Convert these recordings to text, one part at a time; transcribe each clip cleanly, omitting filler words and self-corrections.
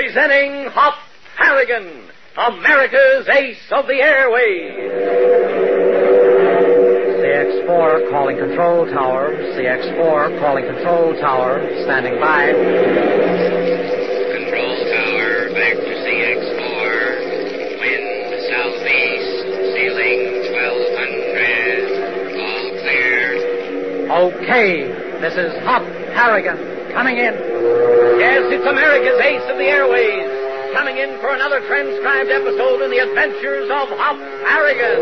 Presenting Hop Harrigan, America's ace of the airways. CX-4 calling control tower. CX-4 calling control tower. Standing by. Control tower, back to CX-4. Wind southeast, ceiling 1200. All clear. Okay, this is Hop Harrigan coming in. Yes, it's America's ace of the airways, coming in for another transcribed episode in the adventures of Hop Harrigan.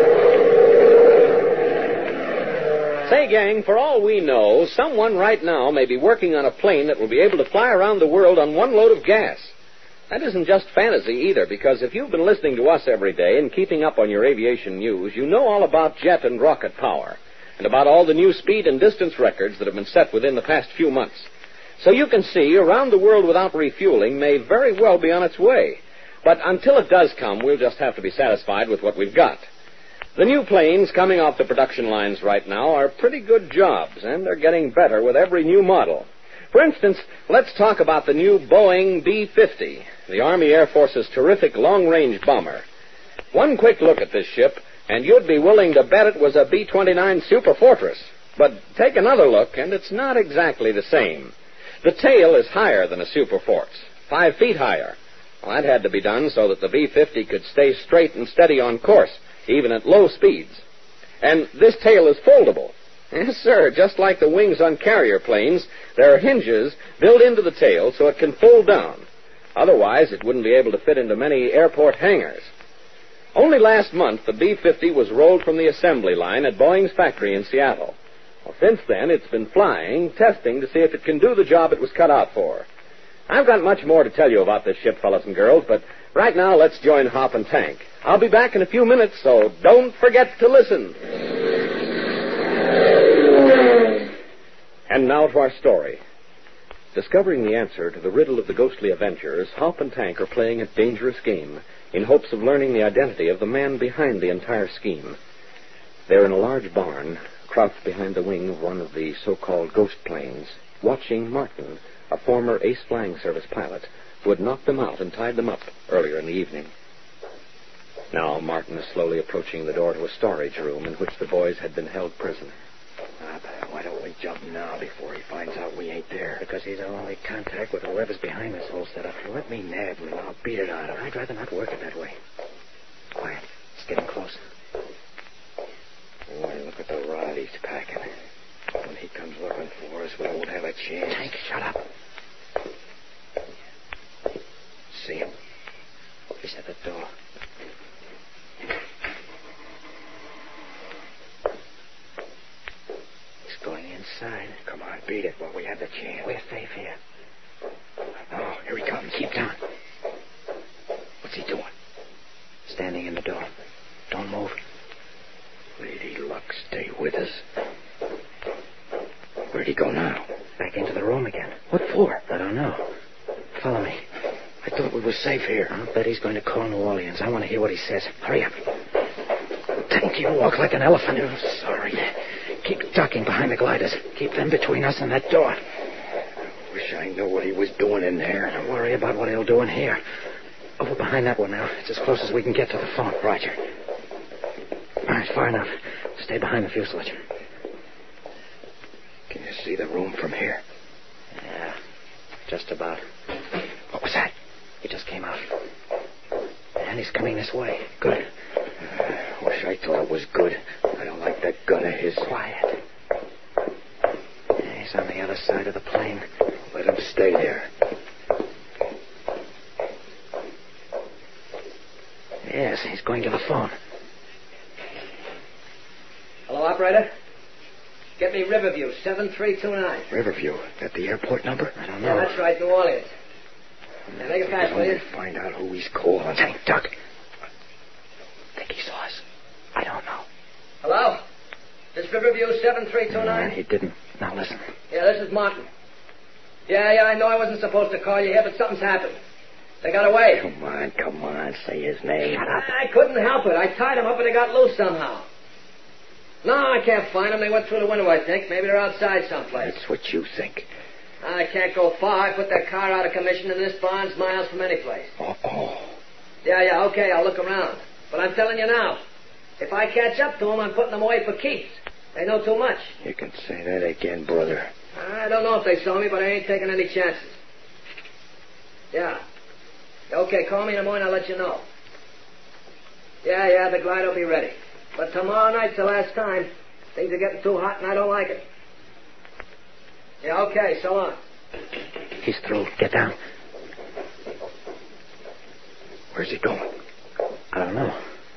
Say, gang, for all we know, someone right now may be working on a plane that will be able to fly around the world on one load of gas. That isn't just fantasy either, because if you've been listening to us every day and keeping up on your aviation news, you know all about jet and rocket power, and about all the new speed and distance records that have been set within the past few months. So you can see, around the world without refueling may very well be on its way. But until it does come, we'll just have to be satisfied with what we've got. The new planes coming off the production lines right now are pretty good jobs, and they're getting better with every new model. For instance, let's talk about the new Boeing B-50, the Army Air Force's terrific long-range bomber. One quick look at this ship, and you'd be willing to bet it was a B-29 Super Fortress. But take another look, and it's not exactly the same. The tail is higher than a Super Forts, 5 feet higher. Well, that had to be done so that the B-50 could stay straight and steady on course, even at low speeds. And this tail is foldable. Yes, sir, just like the wings on carrier planes, there are hinges built into the tail so it can fold down. Otherwise, it wouldn't be able to fit into many airport hangars. Only last month, the B-50 was rolled from the assembly line at Boeing's factory in Seattle. Well, since then, it's been flying, testing to see if it can do the job it was cut out for. I've got much more to tell you about this ship, fellas and girls, but right now, let's join Hop and Tank. I'll be back in a few minutes, so don't forget to listen. And now to our story. Discovering the answer to the riddle of the ghostly Avengers, Hop and Tank are playing a dangerous game in hopes of learning the identity of the man behind the entire scheme. They're in a large barn, crouched behind the wing of one of the so-called ghost planes, watching Martin, a former Ace Flying Service pilot, who had knocked them out and tied them up earlier in the evening. Now Martin is slowly approaching the door to a storage room in which the boys had been held prisoner. Why don't we jump now before he finds out we ain't there? Because he's our only contact with whoever's behind this whole setup. Let me nab him and I'll beat it out of him. I'd rather not work it that way. Quiet. It's getting close. Boy, look at the rod he's packing. When he comes looking for us, we won't have a chance. Tank, shut up. See him? He's at the door. He's going inside. Come on, beat it while we have the chance. We're safe here. Oh, here he comes. Keep down. What's he doing? Standing in the door. Don't move. Lady Luck, stay with us. Where'd he go now? Back into the room again. What for? I don't know. Follow me. I thought we were safe here. I'll bet he's going to call New Orleans. I want to hear what he says. Hurry up. Tank, you walk like an elephant. I'm sorry. Keep ducking behind the gliders. Keep them between us and that door. Wish I knew what he was doing in there. Don't worry about what he'll do in here. Over behind that one now. It's as close as we can get to the phone. Roger. All right, far enough. Stay behind the fuselage. Can you see the room from here? Yeah, just about. What was that? He just came out. And he's coming this way. Good. Wish I thought it was good. I don't like that gun of his. Quiet. Yeah, he's on the other side of the plane. Let him stay there. Yes, he's going to the phone. Hello, operator? Get me Riverview, 7329. Riverview. That the airport number? I don't know. Yeah, that's right, New Orleans. Now, make it fast, will you? Find out who he's calling. Tank, duck. Think he saw us? I don't know. Hello? This Riverview, 7329? He didn't. Now listen. Yeah, this is Martin. Yeah, I know I wasn't supposed to call you here, but something's happened. They got away. Come on, say his name. Shut up. I couldn't help it. I tied them up and they got loose somehow. No, I can't find them. They went through the window, I think. Maybe they're outside someplace. That's what you think. I can't go far. I put that car out of commission, and this barn's miles from any place. Uh-oh. Yeah, okay, I'll look around. But I'm telling you now, if I catch up to them, I'm putting them away for keeps. They know too much. You can say that again, brother. I don't know if they saw me, but I ain't taking any chances. Yeah. Okay, call me in the morning, I'll let you know. Yeah, the glide will be ready. But tomorrow night's the last time. Things are getting too hot, and I don't like it. Yeah, okay, so long. He's through. Get down. Where's he going? I don't know.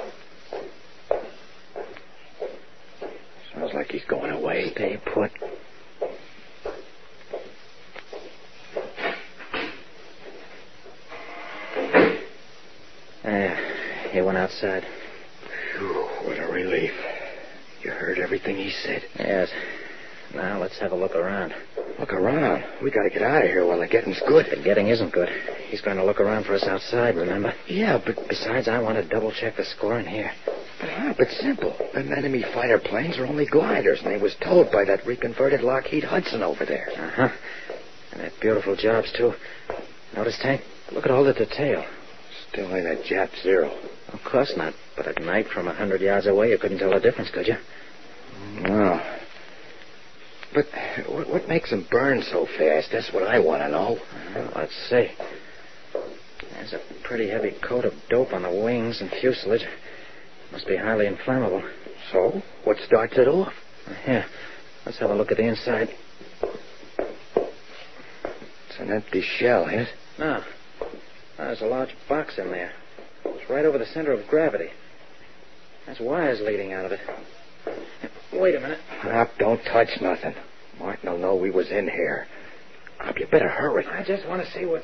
Sounds like he's going away. Stay put. He went outside. Phew, what a relief. You heard everything he said? Yes. Now let's have a look around. Look around. We gotta get out of here while the getting's good. The getting isn't good. He's going to look around for us outside, remember? Yeah, but... Besides, I want to double-check the score in here. But simple. Them enemy fighter planes are only gliders, and they was towed by that reconverted Lockheed Hudson over there. Uh-huh. And they're beautiful jobs, too. Notice, Tank? Look at all the detail. Still ain't a Jap Zero. Of course not. But at night, from 100 yards away, you couldn't tell the difference, could you? No. But what makes them burn so fast? That's what I want to know. Well, let's see. There's a pretty heavy coat of dope on the wings and fuselage. Must be highly inflammable. So? What starts it off? Here. Let's have a look at the inside. It's an empty shell, eh? No. There's a large box in there. It's right over the center of gravity. There's wires leading out of it. Wait a minute. Hop, don't touch nothing. Martin will know we was in here. Hop, you better hurry. I just want to see what...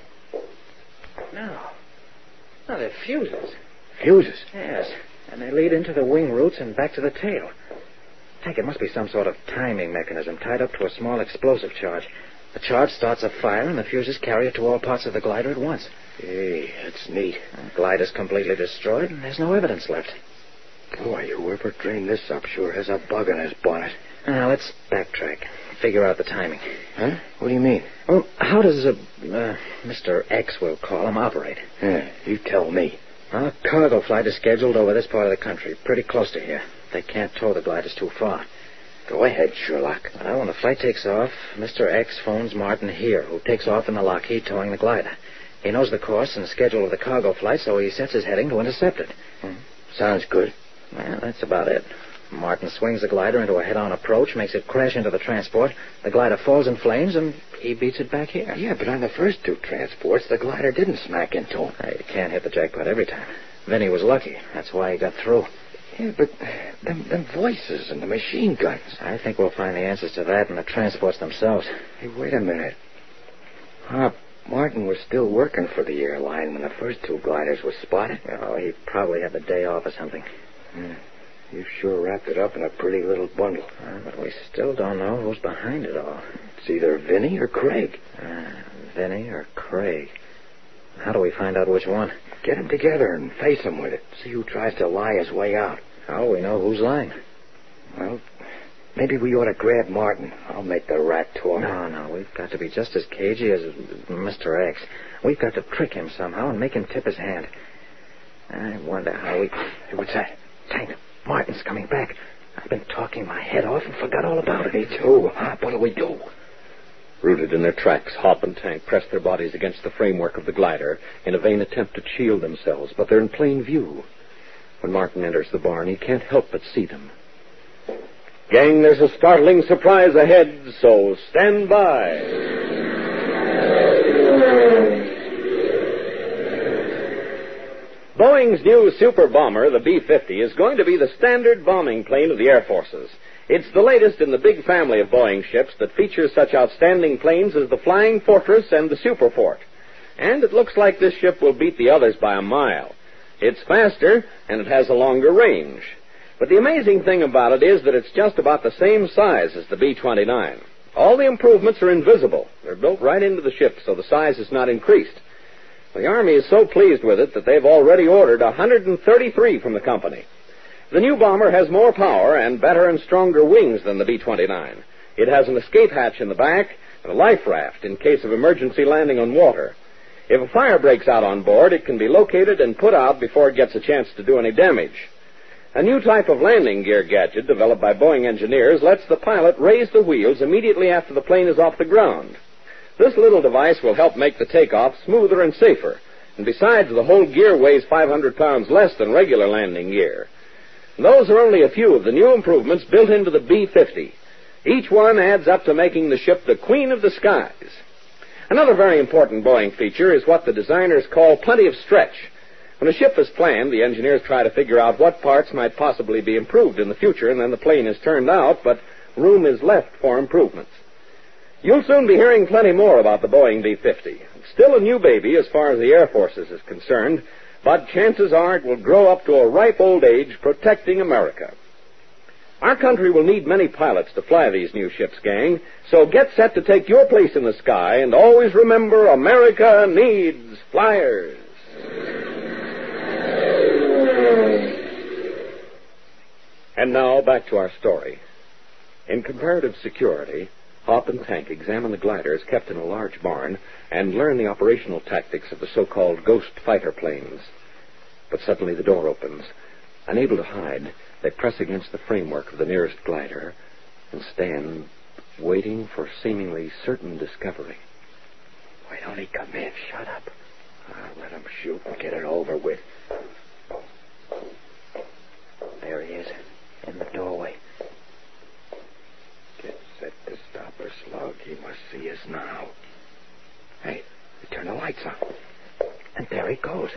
No, they're fuses. Fuses? Yes, and they lead into the wing roots and back to the tail. Tank, it must be some sort of timing mechanism tied up to a small explosive charge. The charge starts a fire, and the fuses carry it to all parts of the glider at once. Hey, that's neat. The glider's completely destroyed, and there's no evidence left. Boy, whoever dreamed this up sure has a bug in his bonnet. Now, let's backtrack. Figure out the timing. Huh? What do you mean? Well, how does Mr. X, we'll call him, operate? Yeah, you tell me. A cargo flight is scheduled over this part of the country, pretty close to here. They can't tow the gliders too far. Go ahead, Sherlock. Well, when the flight takes off, Mr. X phones Martin here, who takes off in the Lockheed towing the glider. He knows the course and schedule of the cargo flight, so he sets his heading to intercept it. Sounds good. Well, that's about it. Martin swings the glider into a head-on approach, makes it crash into the transport. The glider falls in flames, and he beats it back here. Yeah, but on the first two transports, the glider didn't smack into him. You can't hit the jackpot every time. Vinny was lucky. That's why he got through. Yeah, but them voices and the machine guns. I think we'll find the answers to that in the transports themselves. Hey, wait a minute. Martin was still working for the airline when the first two gliders were spotted. Oh, he probably had the day off or something. You sure wrapped it up in a pretty little bundle. But we still don't know who's behind it all. It's either Vinny or Craig. Vinny or Craig. How do we find out which one? Get them together and face them with it. See who tries to lie his way out. How do we know who's lying? Well, maybe we ought to grab Martin. I'll make the rat talk. No. We've got to be just as cagey as Mr. X. We've got to trick him somehow and make him tip his hand. I wonder how we... Hey, what's that? Tank, Martin's coming back. I've been talking my head off and forgot all about it. Me too. What do we do? Rooted in their tracks, Hop and Tank press their bodies against the framework of the glider in a vain attempt to shield themselves, but they're in plain view. When Martin enters the barn, he can't help but see them. Gang, there's a startling surprise ahead, so stand by. Boeing's new super bomber, the B-50, is going to be the standard bombing plane of the Air Forces. It's the latest in the big family of Boeing ships that features such outstanding planes as the Flying Fortress and the Superfort. And it looks like this ship will beat the others by a mile. It's faster, and it has a longer range. But the amazing thing about it is that it's just about the same size as the B-29. All the improvements are invisible. They're built right into the ship, so the size is not increased. The Army is so pleased with it that they've already ordered 133 from the company. The new bomber has more power and better and stronger wings than the B-29. It has an escape hatch in the back, and a life raft in case of emergency landing on water. If a fire breaks out on board, it can be located and put out before it gets a chance to do any damage. A new type of landing gear gadget developed by Boeing engineers lets the pilot raise the wheels immediately after the plane is off the ground. This little device will help make the takeoff smoother and safer. And besides, the whole gear weighs 500 pounds less than regular landing gear. And those are only a few of the new improvements built into the B-50. Each one adds up to making the ship the queen of the skies. Another very important Boeing feature is what the designers call plenty of stretch. When a ship is planned, the engineers try to figure out what parts might possibly be improved in the future, and then the plane is turned out, but room is left for improvements. You'll soon be hearing plenty more about the Boeing B-50. It's still a new baby as far as the Air Forces is concerned, but chances are it will grow up to a ripe old age protecting America. Our country will need many pilots to fly these new ships, gang, so get set to take your place in the sky, and always remember, America needs flyers. And now, back to our story. In comparative security, Hop and Tank examine the gliders kept in a large barn and learn the operational tactics of the so-called ghost fighter planes. But suddenly the door opens. Unable to hide, they press against the framework of the nearest glider and stand waiting for seemingly certain discovery. Why don't he come in? Shut up. Let him shoot and get it over with. There he is, in the doorway. Get set to stop her, Slug. He must see us now. Hey, turn the lights on. And there he goes.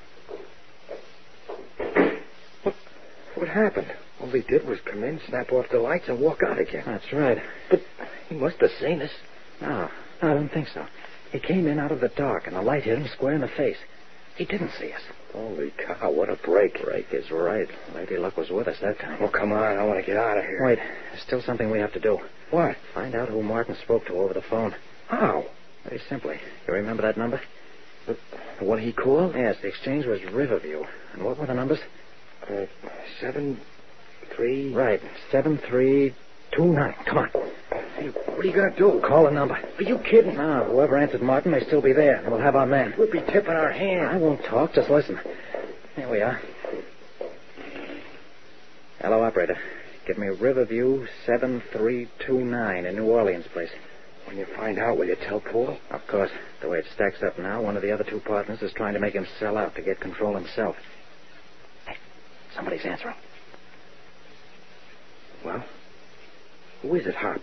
What happened? All he did was come in, snap off the lights, and walk out again. That's right. But he must have seen us. No, I don't think so. He came in out of the dark, and the light hit him square in the face. He didn't see us. Holy cow, what a break. Break is right. Lady Luck was with us that time. Oh, come on, I want to get out of here. Wait, there's still something we have to do. What? Find out who Martin spoke to over the phone. How? Very simply. You remember that number? The one he called? Yes, the exchange was Riverview. And what were the numbers? 73... Right, 7329. Come on. Hey, what are you going to do? Call the number. Are you kidding? No, whoever answered Martin may still be there, and we'll have our man. We'll be tipping our hand. I won't talk, just listen. Here we are. Hello, operator. Give me Riverview 7329 in New Orleans, please. When you find out, will you tell Paul? Of course. The way it stacks up now, one of the other two partners is trying to make him sell out to get control himself. Hey, somebody's answering. Well, who is it, Hop?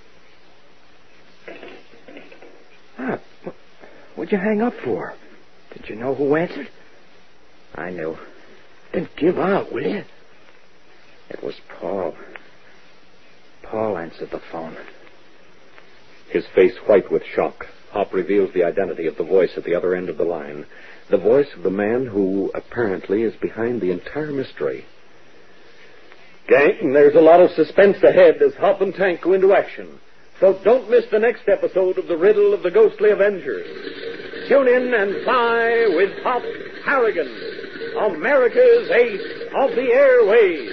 Hop, what'd you hang up for? Did you know who answered? I knew. Then give out, will you? It was Paul. Paul answered the phone. His face white with shock, Hop reveals the identity of the voice at the other end of the line. The voice of the man who, apparently, is behind the entire mystery. Gang, there's a lot of suspense ahead as Hop and Tank go into action. So don't miss the next episode of The Riddle of the Ghostly Avengers. Tune in and fly with Hop Harrigan, America's ace of the airways.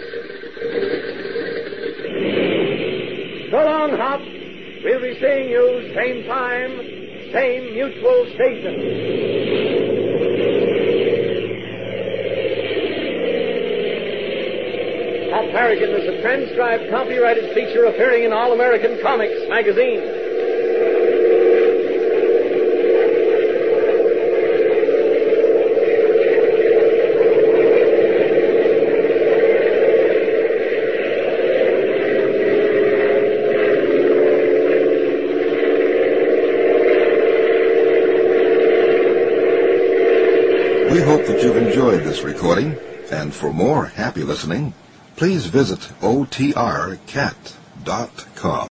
So long, Hop. We'll be seeing you same time, same mutual station. Hop Harrigan is a transcribed, copyrighted feature appearing in All American Comics magazine. We hope that you've enjoyed this recording, and for more happy listening, please visit otrcat.com.